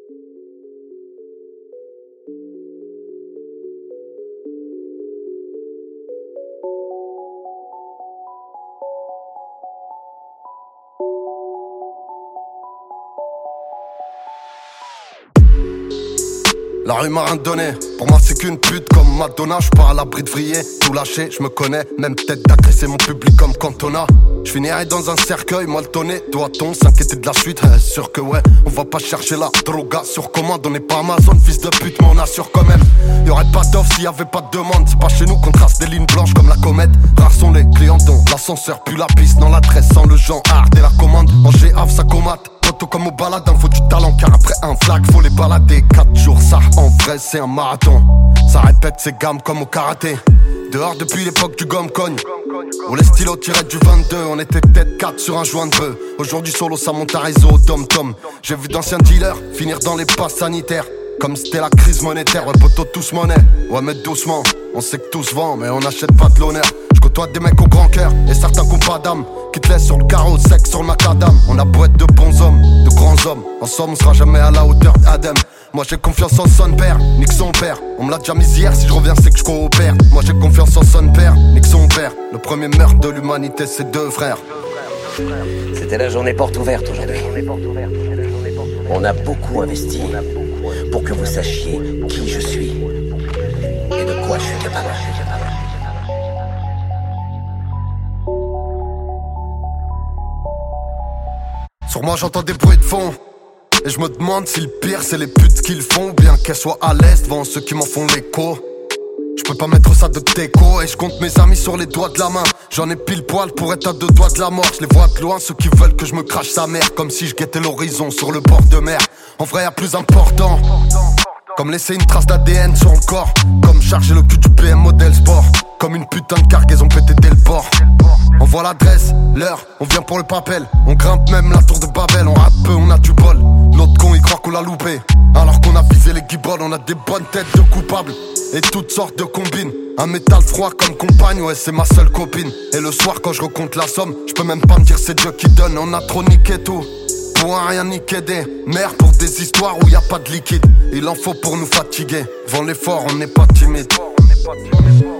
La rue m'a rien donné, pour moi c'est qu'une pute comme Madonna. J'pars à l'abri de vriller, tout lâché, j'me connais. Même peut-être d'agresser mon public comme Cantona. J'finirai dans un cercueil, moi le tonner. Doit-on s'inquiéter de la suite? Sûr que ouais, on va pas chercher la droga sur commande. On n'est pas Amazon, fils de pute, mais on assure quand même. Y'aurait pas d'offre s'il y avait pas de demande. C'est pas chez nous qu'on trace des lignes blanches comme la comète. Rares sont les clients dont l'ascenseur puis la piste dans l'adresse. Sans le genre hard et la commande, en GAV ça comate. Comme au baladin, faut du talent car après un flag faut les balader. 4 jours ça en vrai c'est un marathon. Ça répète ses gammes comme au karaté. Dehors depuis l'époque du gomme-cogne où les stylos tiraient du 22. On était peut-être 4 sur un joint de bœuf. Aujourd'hui solo ça monte à réseau tom-tom. J'ai vu d'anciens dealers finir dans les passes sanitaires comme c'était la crise monétaire. Ouais poteau tous monnaie, ouais mais doucement. On sait que tout se vend mais on n'achète pas de l'honneur. Je côtoie des mecs au grand cœur et certains qui ont pas d'âme, qui te laissent sur le carreau sec sur le macadam. On a beau être de bons hommes, de grands hommes. En somme on sera jamais à la hauteur d'Adam. Moi j'ai confiance en son père, nique son père. On me l'a déjà mis hier, si je reviens c'est que je coopère. Moi j'ai confiance en son père, nique son père. Le premier meurtre de l'humanité c'est 2 frères. C'était la journée porte ouverte aujourd'hui. On a beaucoup investi pour que vous sachiez qui je suis et de quoi je suis capable. Sur moi j'entends des bruits de fond et je me demande si le pire c'est les putes qu'ils font ou bien qu'elles soient à l'est devant ceux qui m'en font l'écho. Je peux pas mettre ça de déco et je compte mes amis sur les doigts de la main. J'en ai pile poil pour être à 2 doigts de la mort. Je les vois de loin ceux qui veulent que je me crache sa mère, comme si je guettais l'horizon sur le bord de mer. En vrai y'a plus important, comme laisser une trace d'ADN sur le corps, comme charger le cul du PM modèle sport, comme une putain de cargaison pété dès le port. On voit l'adresse, l'heure, on vient pour le papel. On grimpe même la tour de Babel. On rappe peu, on a du bol. L'autre con il croit qu'on l'a loupé alors qu'on a visé les guibolles. On a des bonnes têtes de coupables et toutes sortes de combines. Un métal froid comme compagne, ouais c'est ma seule copine. Et le soir quand je recompte la somme, je peux même pas me dire c'est Dieu qui donne. On a trop niqué tout pour un rien niquer des mères pour des histoires où y a pas de liquide. Il en faut pour nous fatiguer. Devant l'effort on n'est pas timide.